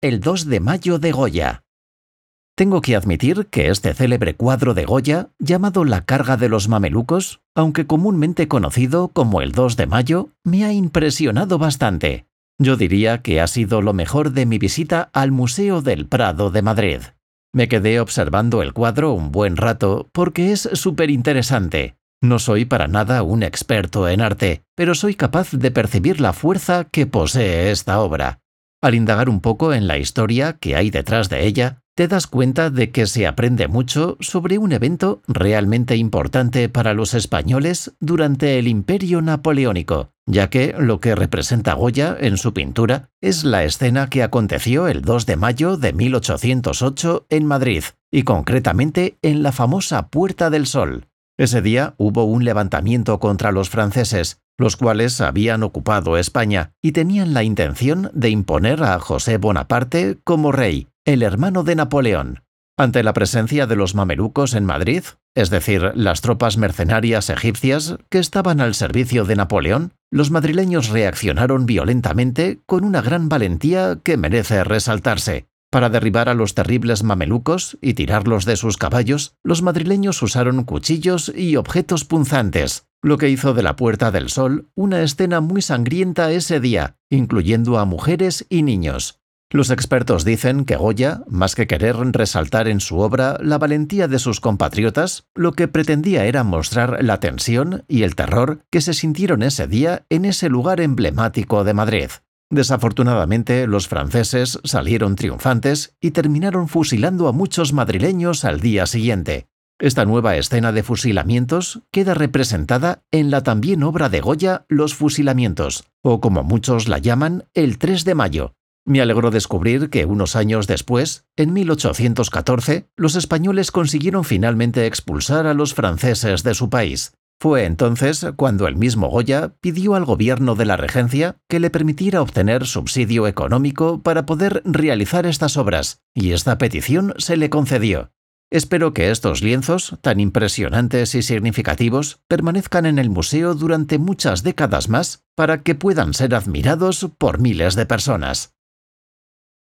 El 2 de mayo de Goya. Tengo que admitir que este célebre cuadro de Goya, llamado La carga de los mamelucos, aunque comúnmente conocido como el 2 de mayo, me ha impresionado bastante. Yo diría que ha sido lo mejor de mi visita al Museo del Prado de Madrid. Me quedé observando el cuadro un buen rato porque es súper interesante. No soy para nada un experto en arte, pero soy capaz de percibir la fuerza que posee esta obra. Al indagar un poco en la historia que hay detrás de ella, te das cuenta de que se aprende mucho sobre un evento realmente importante para los españoles durante el Imperio Napoleónico, ya que lo que representa Goya en su pintura es la escena que aconteció el 2 de mayo de 1808 en Madrid, y concretamente en la famosa Puerta del Sol. Ese día hubo un levantamiento contra los franceses, los cuales habían ocupado España y tenían la intención de imponer a José Bonaparte como rey, el hermano de Napoleón. Ante la presencia de los mamelucos en Madrid, es decir, las tropas mercenarias egipcias que estaban al servicio de Napoleón, los madrileños reaccionaron violentamente con una gran valentía que merece resaltarse. Para derribar a los terribles mamelucos y tirarlos de sus caballos, los madrileños usaron cuchillos y objetos punzantes, lo que hizo de la Puerta del Sol una escena muy sangrienta ese día, incluyendo a mujeres y niños. Los expertos dicen que Goya, más que querer resaltar en su obra la valentía de sus compatriotas, lo que pretendía era mostrar la tensión y el terror que se sintieron ese día en ese lugar emblemático de Madrid. Desafortunadamente, los franceses salieron triunfantes y terminaron fusilando a muchos madrileños al día siguiente. Esta nueva escena de fusilamientos queda representada en la también obra de Goya Los fusilamientos, o como muchos la llaman, el 3 de mayo. Me alegró descubrir que unos años después, en 1814, los españoles consiguieron finalmente expulsar a los franceses de su país. Fue entonces cuando el mismo Goya pidió al gobierno de la regencia que le permitiera obtener subsidio económico para poder realizar estas obras, y esta petición se le concedió. Espero que estos lienzos, tan impresionantes y significativos, permanezcan en el museo durante muchas décadas más para que puedan ser admirados por miles de personas.